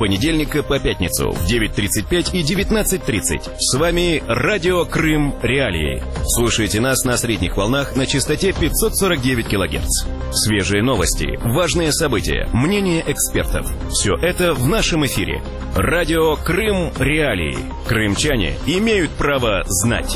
понедельника по пятницу в 9:35 и 19:30. С вами Радио Крым Реалии. Слушайте нас на средних волнах на частоте 549 кГц. Свежие новости, важные события, мнения экспертов. Все это в нашем эфире. Радио Крым Реалии. Крымчане имеют право знать.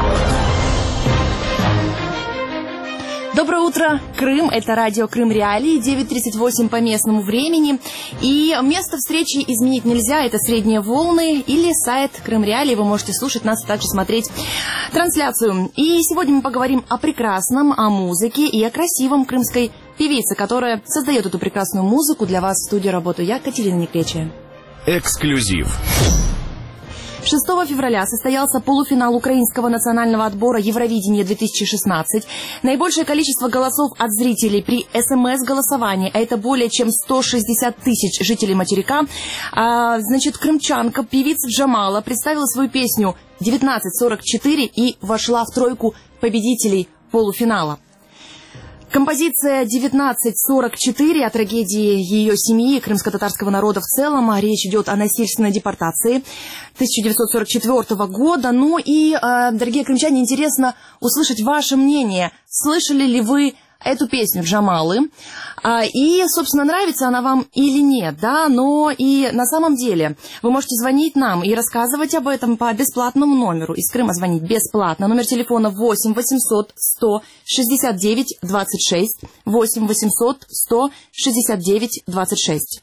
Доброе утро, Крым. Это радио Крым Реалии, 9:38 по местному времени. И место встречи изменить нельзя. Это средние волны или сайт Крым Реалии. Вы можете слушать нас, также смотреть трансляцию. И сегодня мы поговорим о прекрасном, о музыке и о красивом крымской певице, которая создает эту прекрасную музыку. Для вас в студии работаю я, Катерина Некречия. Эксклюзив. 6 февраля состоялся полуфинал украинского национального отбора Евровидения-2016. Наибольшее количество голосов от зрителей при СМС-голосовании, а это более чем 160 тысяч жителей материка, крымчанка, певица Джамала представила свою песню «1944» и вошла в тройку победителей полуфинала. Композиция «1944» о трагедии ее семьи и крымско-татарского народа в целом. Речь идет о насильственной депортации 1944 года. Ну и, дорогие крымчане, интересно услышать ваше мнение. Слышали ли вы эту песню Джамалы? И, собственно, нравится она вам или нет, да? Но и на самом деле вы можете звонить нам и рассказывать об этом по бесплатному номеру. Из Крыма звонить бесплатно. Номер телефона 8 800 169 26. 8 800 169 26.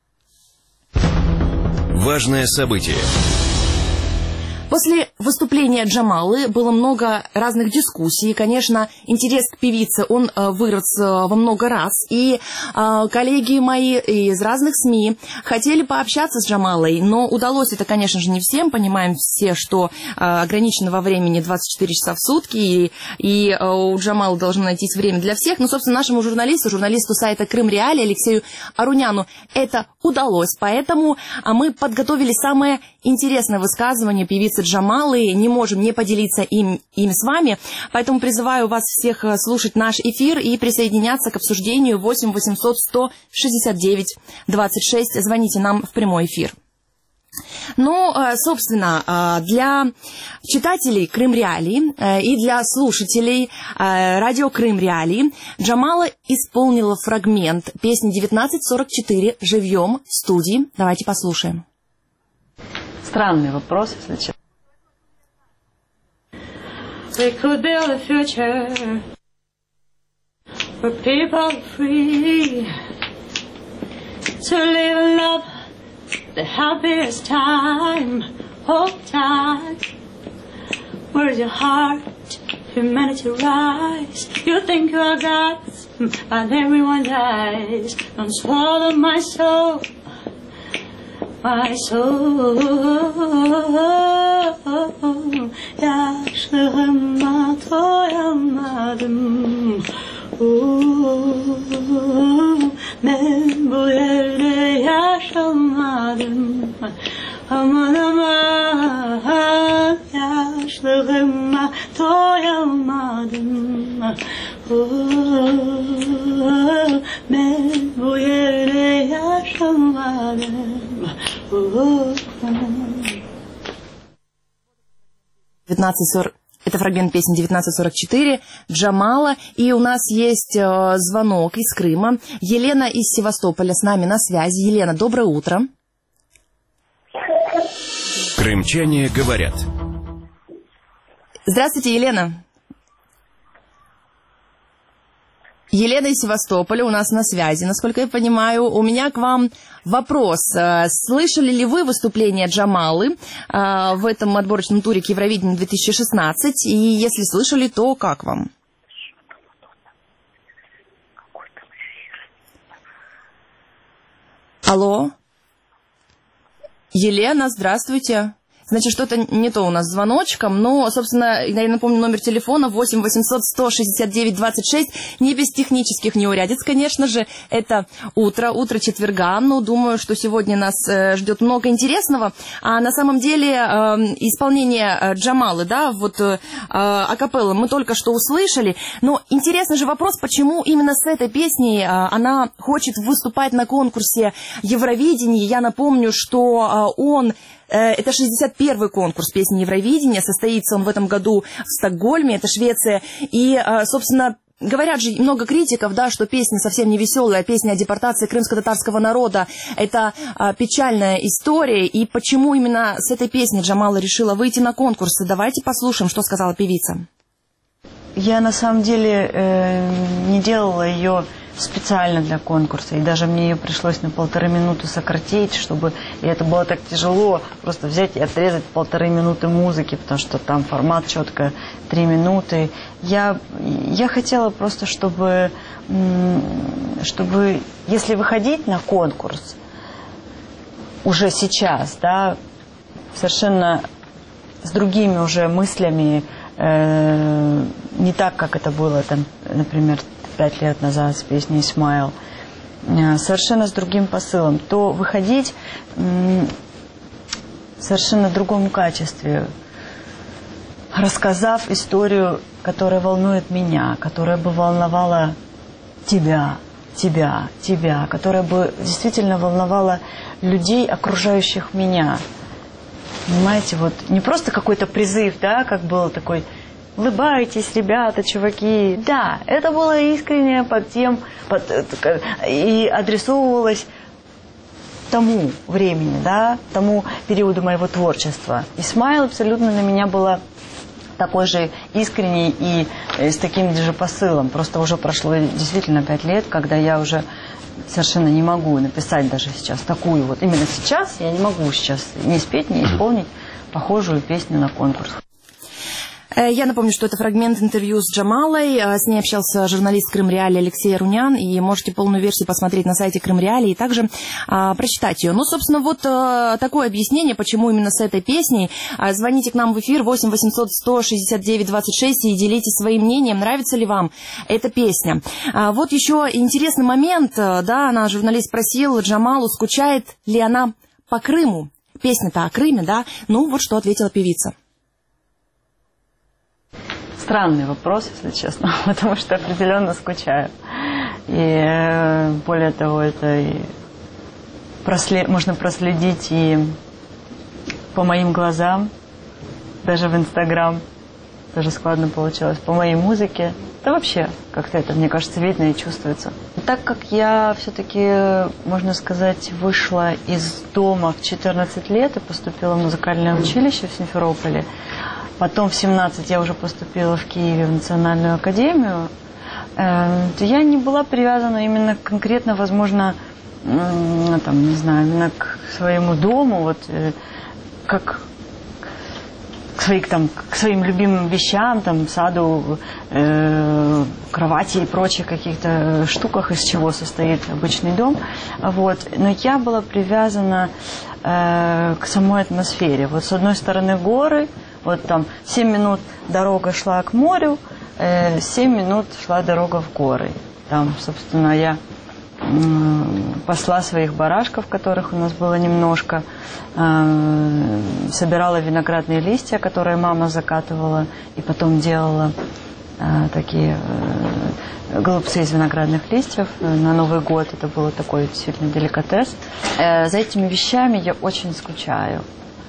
Важное событие. После выступления Джамалы было много разных дискуссий. Конечно, интерес к певице, он вырос во много раз. И коллеги мои из разных СМИ хотели пообщаться с Джамалой, но удалось это, конечно же, не всем. Понимаем все, что ограничено во времени 24 часа в сутки, и у Джамалы должно найтись время для всех. Но, собственно, нашему журналисту сайта Крым Реалии Алексею Аруняну это удалось. Поэтому мы подготовили самое интересное высказывание певицы Джамалы, не можем не поделиться им с вами, поэтому призываю вас всех слушать наш эфир и присоединяться к обсуждению. 8 800 169 26, звоните нам в прямой эфир. Ну, собственно, для читателей Крым Реалии и для слушателей радио Крым Реалии Джамала исполнила фрагмент песни 1944 живьем в студии. Давайте послушаем. Странный вопрос, если честно. We could build a future where people are free to live and love the happiest time, hold tight. Where's your heart? Humanity rise. You think you're gods, but everyone dies. Don't swallow my soul. My soul, yaşlığıma doyamadım. Ben bu yerde yaşamadım. Aman aman, yaşlığıma doyamadım. Ben bu yerde yaşamadım. Это фрагмент песни 1944 Джамала. И у нас есть звонок из Крыма. Елена из Севастополя с нами на связи. Елена, доброе утро. Крымчане говорят. Здравствуйте, Елена. Елена из Севастополя у нас на связи, насколько я понимаю. У меня к вам вопрос. Слышали ли вы выступление Джамалы в этом отборочном туре к Евровидению 2016? И если слышали, то как вам? Алло? Елена, здравствуйте. Значит, что-то не то у нас с звоночком, но, собственно, я напомню номер телефона 8 800 169 26, не без технических неурядиц, конечно же, это утро четверга, но думаю, что сегодня нас ждет много интересного, а на самом деле исполнение Джамалы, да, вот акапелла мы только что услышали, но интересный же вопрос, почему именно с этой песней она хочет выступать на конкурсе Евровидения. Я напомню, что это 61-й конкурс песни Евровидения, состоится он в этом году в Стокгольме, это Швеция, и, собственно, говорят же много критиков, да, что песня совсем не веселая, песня о депортации крымско-татарского народа, это печальная история, и почему именно с этой песней Джамала решила выйти на конкурс? Давайте послушаем, что сказала певица. Я на самом деле не делала ее специально для конкурса, и даже мне ее пришлось на 1,5 минуты сократить, чтобы, и это было так тяжело, просто взять и отрезать 1,5 минуты музыки, потому что там формат четко 3 минуты. Я хотела просто, чтобы если выходить на конкурс уже сейчас, да, совершенно с другими уже мыслями, не так, как это было, там, например, 5 лет назад с песней «Смайл», совершенно с другим посылом, то выходить в совершенно другом качестве, рассказав историю, которая волнует меня, которая бы волновала тебя, которая бы действительно волновала людей, окружающих меня. Понимаете, вот не просто какой-то призыв, да, как был такой: улыбайтесь, ребята, чуваки. Да, это было искренне и адресовывалось тому времени, да, тому периоду моего творчества. И «Смайл» абсолютно на меня была такой же искренний и с таким же посылом. Просто уже прошло действительно 5 лет, когда я уже совершенно не могу написать даже сейчас такую вот. Именно сейчас я не могу сейчас не спеть, не исполнить похожую песню на конкурс. Я напомню, что это фрагмент интервью с Джамалой. С ней общался журналист Крым Реалии Алексей Арунян. И можете полную версию посмотреть на сайте Крым Реалии и также прочитать ее. Ну, собственно, вот такое объяснение, почему именно с этой песней. Звоните к нам в эфир 8 800 169 26 и делитесь своим мнением, нравится ли вам эта песня. Вот еще интересный момент. Да, наш журналист спросил Джамалу, скучает ли она по Крыму. Песня-то о Крыме, да? Ну, вот что ответила певица. Странный вопрос, если честно, потому что определенно скучаю. И более того, это и можно проследить и по моим глазам, даже в Инстаграм, даже складно получилось, по моей музыке. Да вообще, как-то это, мне кажется, видно и чувствуется. Так как я все-таки, можно сказать, вышла из дома в 14 лет и поступила в музыкальное училище в Симферополе, потом в 17 я уже поступила в Киеве в Национальную академию, то я не была привязана именно конкретно, возможно, там, не знаю, именно к своему дому, вот, как к своим любимым вещам, там, саду, кровати и прочих каких-то штуках, из чего состоит обычный дом. Вот. Но я была привязана к самой атмосфере. Вот с одной стороны горы, вот там 7 минут дорога шла к морю, 7 минут шла дорога в горы. Там, собственно, я пасла своих барашков, которых у нас было немножко, собирала виноградные листья, которые мама закатывала, и потом делала такие голубцы из виноградных листьев на Новый год. Это был такой действительно деликатес. За этими вещами я очень скучаю.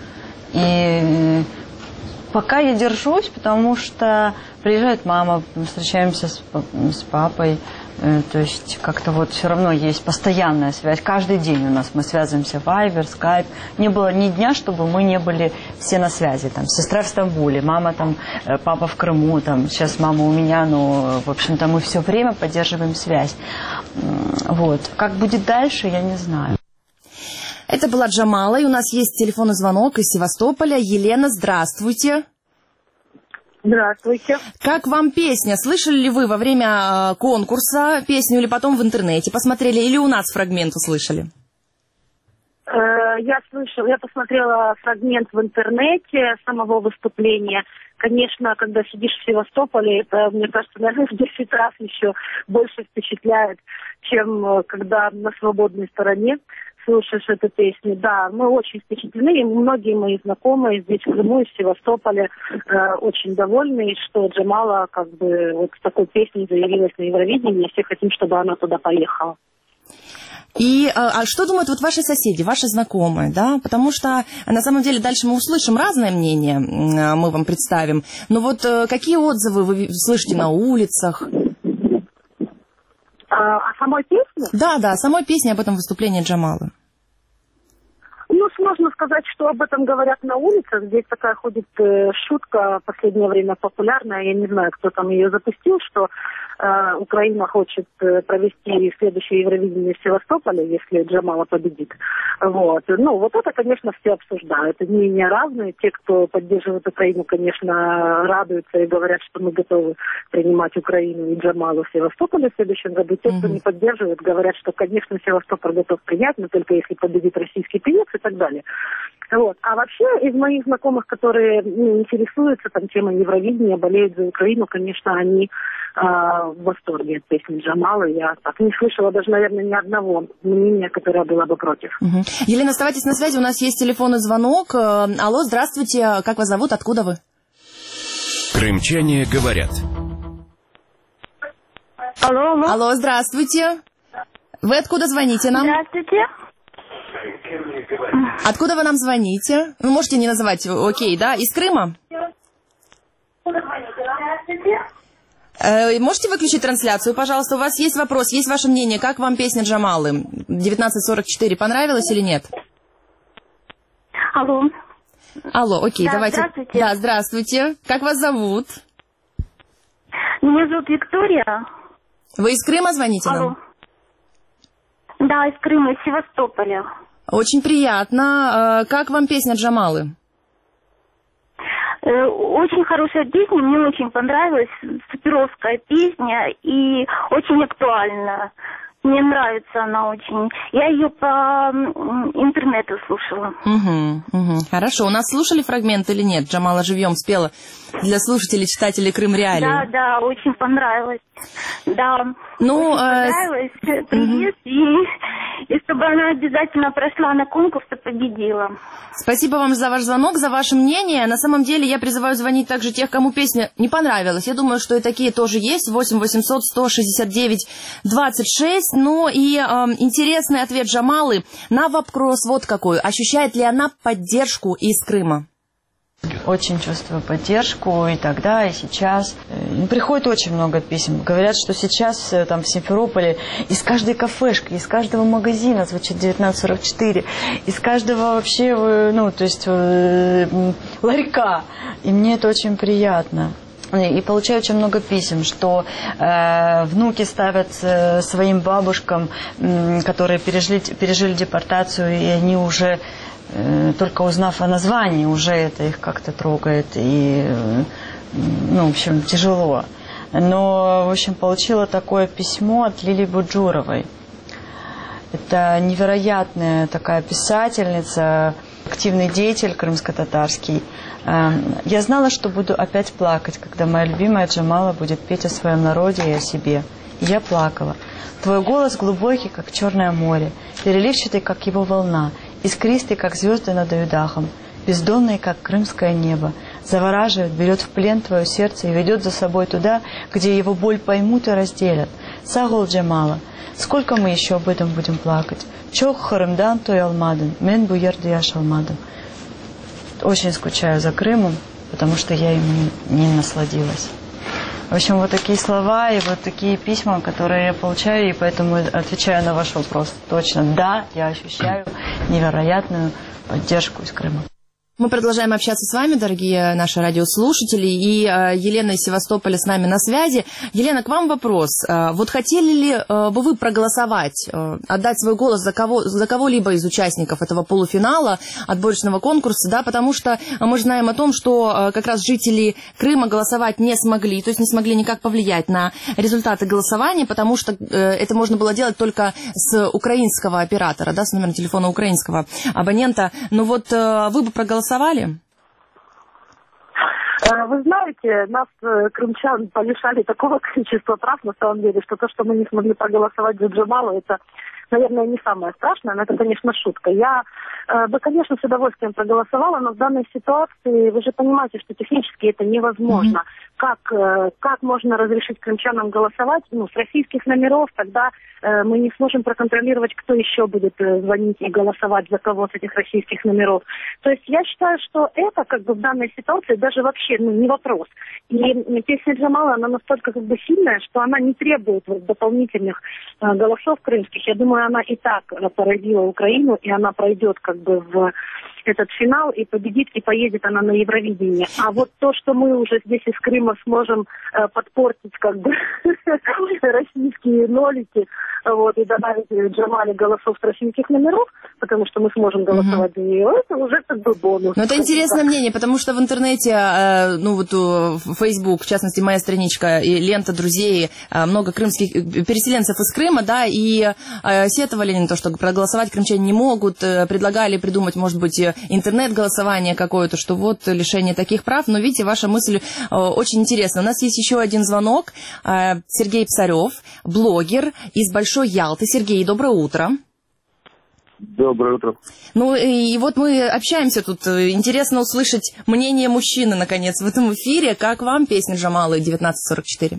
И пока я держусь, потому что приезжает мама, мы встречаемся с папой. То есть как-то вот все равно есть постоянная связь. Каждый день у нас мы связываемся в Viber, Skype. Не было ни дня, чтобы мы не были все на связи. Там сестра в Стамбуле, мама там, папа в Крыму, там сейчас мама у меня, но в общем-то мы все время поддерживаем связь. Вот. Как будет дальше, я не знаю. Это была Джамала, и у нас есть телефонный звонок из Севастополя. Елена, здравствуйте. Здравствуйте. Как вам песня? Слышали ли вы во время конкурса песню или потом в интернете посмотрели, или у нас фрагмент услышали? Я слышала, я посмотрела фрагмент в интернете самого выступления. Конечно, когда сидишь в Севастополе, это, мне кажется, наверное, в 10 раз еще больше впечатляет, чем когда на свободной стороне слушаешь эту песню. Да, мы очень впечатлены, и многие мои знакомые здесь в Крыму, из Севастополя, очень довольны, что Джамала как бы вот с такой песней заявилась на Евровидении, и все хотим, чтобы она туда поехала. И что думают вот ваши соседи, ваши знакомые, да? Потому что на самом деле дальше мы услышим разное мнение, мы вам представим. Но вот какие отзывы вы слышите на улицах? О самой песне? Да, о самой песне, об этом выступлении Джамалы. Ну, сложно сказать, что об этом говорят на улицах. Здесь такая ходит шутка в последнее время популярная. Я не знаю, кто там ее запустил, что Украина хочет провести следующее Евровидение в Севастополе, если Джамала победит. Вот. Ну, вот это, конечно, все обсуждают. Мнения разные. Те, кто поддерживает Украину, конечно, радуются и говорят, что мы готовы принимать Украину и Джамалу в Севастополе в следующем году. Те, кто не поддерживает, говорят, что, конечно, Севастополь готов принять, но только если победит российский певец и так далее. Вот. А вообще, из моих знакомых, которые интересуются там темой Евровидения, болеют за Украину, конечно, они в восторге от песни Джамалы. Я так не слышала даже, наверное, ни одного мнения, которое было бы против. Елена, оставайтесь на связи, у нас есть телефонный звонок. Алло, здравствуйте, как вас зовут, откуда вы? Крымчане говорят. Алло. Алло, здравствуйте. Вы откуда звоните нам? Здравствуйте. Откуда вы нам звоните? Вы можете не называть, окей, да? Из Крыма? Здравствуйте. Можете выключить трансляцию, пожалуйста? У вас есть вопрос, есть ваше мнение. Как вам песня Джамалы? 1944 понравилась или нет? Алло. Алло, окей, Да, давайте. здравствуйте. Да, здравствуйте. Как вас зовут? Меня зовут Виктория. Вы из Крыма звоните нам? Да, из Крыма, из Севастополя. Очень приятно. Как вам песня Джамалы? Очень хорошая песня, мне очень понравилась. Суперовская песня и очень актуальна. Мне нравится она очень. Я ее по интернету слушала. Хорошо. У нас слушали фрагмент или нет? Джамала живьем спела для слушателей, читателей Крым Реалии. Да, очень понравилось. Да, ну, очень понравилось. Привет. И чтобы она обязательно прошла на конкурс и победила. Спасибо вам за ваш звонок, за ваше мнение. На самом деле я призываю звонить также тех, кому песня не понравилась. Я думаю, что и такие тоже есть. 8 800 169 26. Ну и интересный ответ Джамалы на вопрос вот какой. Ощущает ли она поддержку из Крыма? Очень чувствую поддержку и тогда, и сейчас. Приходит очень много писем. Говорят, что сейчас там в Симферополе из каждой кафешки, из каждого магазина звучит 1944, из каждого вообще, ларька. И мне это очень приятно. И получаю очень много писем, что внуки ставят своим бабушкам, которые пережили депортацию, и они уже, только узнав о названии, уже это их как-то трогает. И, в общем, тяжело. Но, в общем, получила такое письмо от Лилии Буджуровой. Это невероятная такая писательница, активный деятель крымско-татарский. Я знала, что буду опять плакать, когда моя любимая Джамала будет петь о своем народе и о себе. И я плакала. Твой голос глубокий, как черное море, переливчатый, как его волна, искристый, как звезды над Аюдахом, бездонный, как крымское небо, завораживает, берет в плен твое сердце и ведет за собой туда, где его боль поймут и разделят. Сагол Джамала, сколько мы еще об этом будем плакать? Чох Харымдан той алмадын, мен буерды яш алмадым. Очень скучаю за Крымом, потому что я им не насладилась. В общем, вот такие слова и вот такие письма, которые я получаю, и поэтому отвечаю на ваш вопрос. Точно, да, я ощущаю невероятную поддержку из Крыма. Мы продолжаем общаться с вами, дорогие наши радиослушатели, и Елена из Севастополя с нами на связи. Елена, к вам вопрос. Вот хотели ли бы вы проголосовать, отдать свой голос за кого-либо из участников этого полуфинала, отборочного конкурса, да, потому что мы же знаем о том, что как раз жители Крыма голосовать не смогли, то есть не смогли никак повлиять на результаты голосования, потому что это можно было делать только с украинского оператора, да, с номером телефона украинского абонента. Но вот вы бы проголосовали? Вы знаете, нас, крымчан, полишали такого количества прав, на самом деле, что то, что мы не смогли проголосовать за Джамалу, это, наверное, не самое страшное, но это, конечно, шутка. Я бы, конечно, с удовольствием проголосовала, но в данной ситуации вы же понимаете, что технически это невозможно. Как можно разрешить крымчанам голосовать? Ну, с российских номеров тогда мы не сможем проконтролировать, кто еще будет звонить и голосовать за кого с этих российских номеров. То есть я считаю, что это как бы в данной ситуации даже вообще не вопрос. И песня Джамала, она настолько как бы сильная, что она не требует дополнительных голосов крымских. Я думаю, она и так поразила Украину, и она пройдет как бы в этот финал и победит, и поедет она на Евровидение. А вот то, что мы уже здесь из Крыма сможем подпортить как бы российские нолики, вот, и добавить Джамале голосов с российских номеров, потому что мы сможем голосовать за нее, это уже как бы бонус. Но это интересное мнение, потому что в интернете, ну вот Facebook, в частности, моя страничка и лента друзей, много крымских переселенцев из Крыма, да, и сетовали на то, что проголосовать крымчане не могут, предлагали придумать, может быть, интернет-голосование какое-то, что вот лишение таких прав. Но видите, ваша мысль очень интересна. У нас есть еще один звонок. Сергей Псарев, блогер из Большой Ялты. Сергей, доброе утро. Доброе утро. Ну и вот мы общаемся тут. Интересно услышать мнение мужчины, наконец, в этом эфире. Как вам песня Джамалы 1944?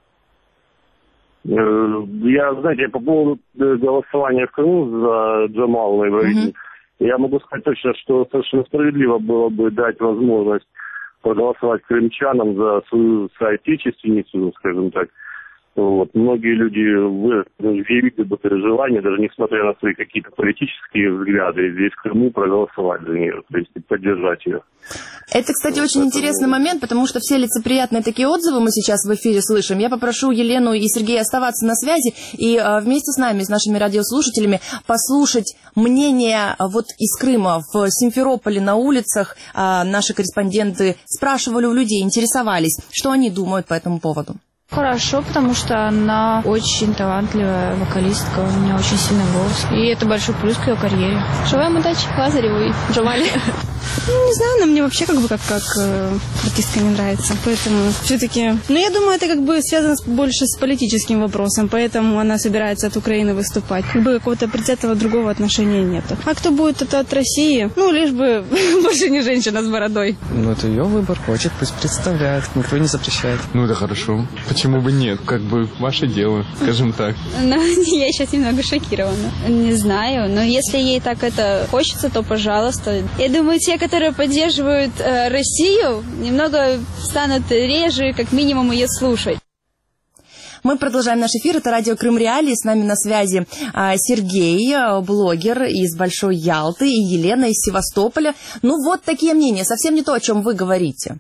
Я, знаете, по поводу голосования в Крыму за Джамалу на Евровидении, я могу сказать точно, что совершенно справедливо было бы дать возможность проголосовать крымчанам за свою соотечественницу, скажем так. Вот. Многие люди выразили бы переживания, даже несмотря на свои какие-то политические взгляды, здесь в Крыму проголосовать за нее, то есть поддержать ее. Это, кстати, очень интересный момент, потому что все лицеприятные такие отзывы мы сейчас в эфире слышим. Я попрошу Елену и Сергея оставаться на связи и вместе с нами, с нашими радиослушателями, послушать мнение вот из Крыма. В Симферополе на улицах наши корреспонденты спрашивали у людей, интересовались, что они думают по этому поводу. Хорошо, потому что она очень талантливая вокалистка, у нее очень сильный голос. И это большой плюс к ее карьере. Желаем удачи Лазареву и Джамале. Не знаю, но мне вообще как артистка не нравится, поэтому все-таки... Но я думаю, это как бы связано больше с политическим вопросом, поэтому она собирается от Украины выступать. Как бы какого-то предвзятого другого отношения нету. А кто будет это от России? Ну, лишь бы больше не женщина с бородой. Ну, это ее выбор, хочет, пусть представляет, никто не запрещает. Ну, это хорошо. Почему бы нет? Как бы ваше дело, скажем так. Ну, я сейчас немного шокирована. Не знаю, но если ей так это хочется, то пожалуйста. Я думаю, те, которые поддерживают Россию, немного станут реже, как минимум, ее слушать. Мы продолжаем наш эфир. Это радио Крым Реалии. С нами на связи Сергей, блогер из Большой Ялты, и Елена из Севастополя. Ну, вот такие мнения. Совсем не то, о чем вы говорите.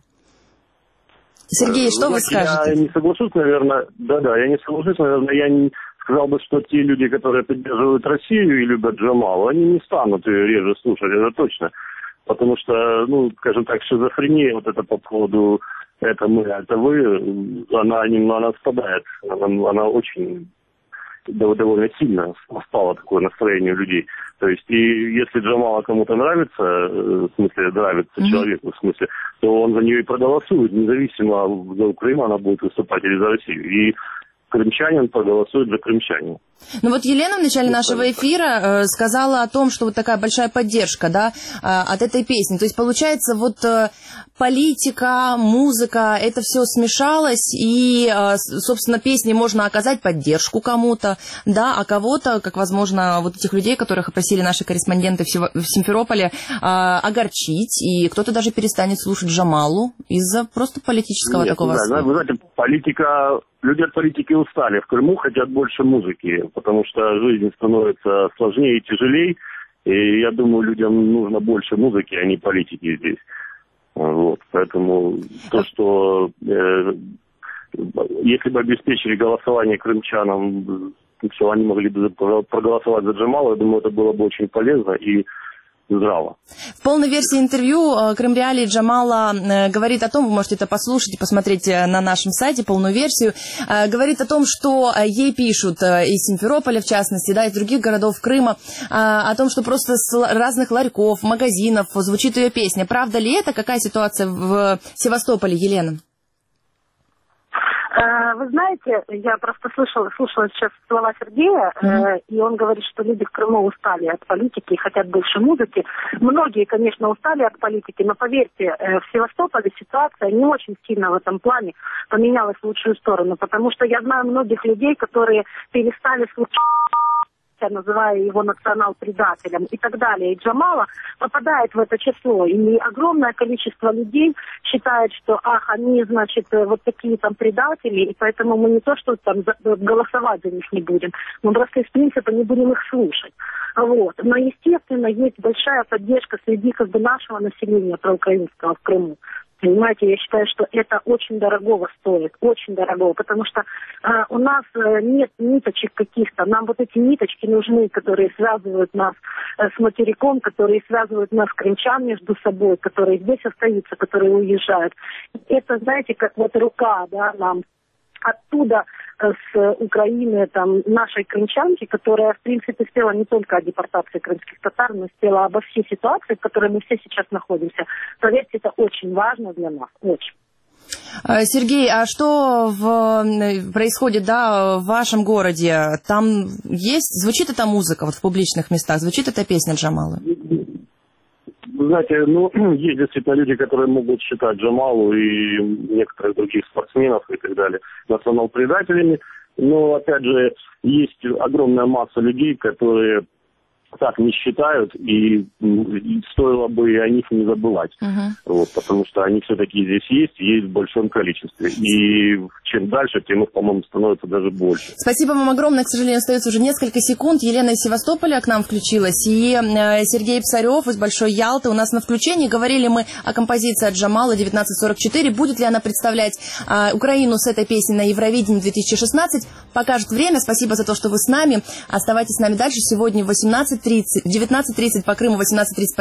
Сергей, что вы скажете? Я не соглашусь, наверное. Я не соглашусь, наверное. Я не сказал бы, что те люди, которые поддерживают Россию и любят Джамалу, они не станут ее реже слушать, это точно. Потому что, ну, скажем так, шизофрения вот это по поводу «это мы, это вы», она спадает. Она очень довольно сильно спала такое настроение у людей. То есть, и если Джамала кому-то нравится, в смысле, нравится человеку, в смысле, то он за нее и проголосует, независимо, за Украину она будет выступать или за Россию. И крымчанин проголосует за крымчанина. Ну вот Елена в начале нашего эфира сказала о том, что вот такая большая поддержка, да, от этой песни. То есть, получается, вот политика, музыка, это все смешалось, и, собственно, песней можно оказать поддержку кому-то, да, а кого-то, как, возможно, вот этих людей, которых опросили наши корреспонденты в Симферополе, огорчить, и кто-то даже перестанет слушать Джамалу из-за просто политического такого... Нет, вы знаете, люди от политики устали. В Крыму хотят больше музыки, потому что жизнь становится сложнее и тяжелее, И я думаю, людям нужно больше музыки, а не политики здесь. Вот. Поэтому то, что если бы обеспечили голосование крымчанам, все, они могли бы проголосовать за Джамала, я думаю, это было бы очень полезно и здраво. В полной версии интервью Крым Реалии Джамала говорит о том, вы можете это послушать и посмотреть на нашем сайте, полную версию, говорит о том, что ей пишут из Симферополя, в частности, да, из других городов Крыма, о том, что просто с разных ларьков, магазинов звучит ее песня. Правда ли это? Какая ситуация в Севастополе, Елена? Вы знаете, я просто слушала сейчас слова Сергея, и он говорит, что люди в Крыму устали от политики и хотят больше музыки. Многие, конечно, устали от политики, но поверьте, в Севастополе ситуация не очень сильно в этом плане поменялась в лучшую сторону, потому что я знаю многих людей, которые перестали слушать, называя его национал-предателем и так далее. И Джамала попадает в это число. И огромное количество людей считает, что, они, значит, вот такие там предатели, и поэтому мы не то, что там голосовать за них не будем, мы просто из принципа не будем их слушать. Вот. Но, естественно, есть большая поддержка среди как бы нашего населения проукраинского в Крыму. Понимаете, я считаю, что это очень дорогого стоит, очень дорого, потому что у нас нет ниточек каких-то, нам вот эти ниточки нужны, которые связывают нас с материком, которые связывают нас, крымчан, между собой, которые здесь остаются, которые уезжают. Это, знаете, как вот рука, да, нам оттуда, с Украины, там, нашей крымчанки, которая, в принципе, спела не только о депортации крымских татар, но спела обо всей ситуации, в которой мы все сейчас находимся. Поверьте, это очень важно для нас, очень. Сергей, а что происходит, да, в вашем городе? Там звучит эта музыка вот в публичных местах, звучит эта песня Джамалы? Вы знаете, есть действительно люди, которые могут считать Джамалу и некоторых других спортсменов и так далее национал-предателями. Но, опять же, есть огромная масса людей, которые так не считают, и стоило бы о них не забывать. Вот, потому что они все-таки здесь есть в большом количестве. И чем дальше, тем их, по-моему, становится даже больше. Спасибо вам огромное. К сожалению, остается уже несколько секунд. Елена из Севастополя к нам включилась. И Сергей Псарев из Большой Ялты у нас на включении. Говорили мы о композиции от Джамала 1944. Будет ли она представлять Украину с этой песней на Евровидении 2016? Покажет время. Спасибо за то, что вы с нами. Оставайтесь с нами дальше. Сегодня в 19:30 по Крыму, 18:30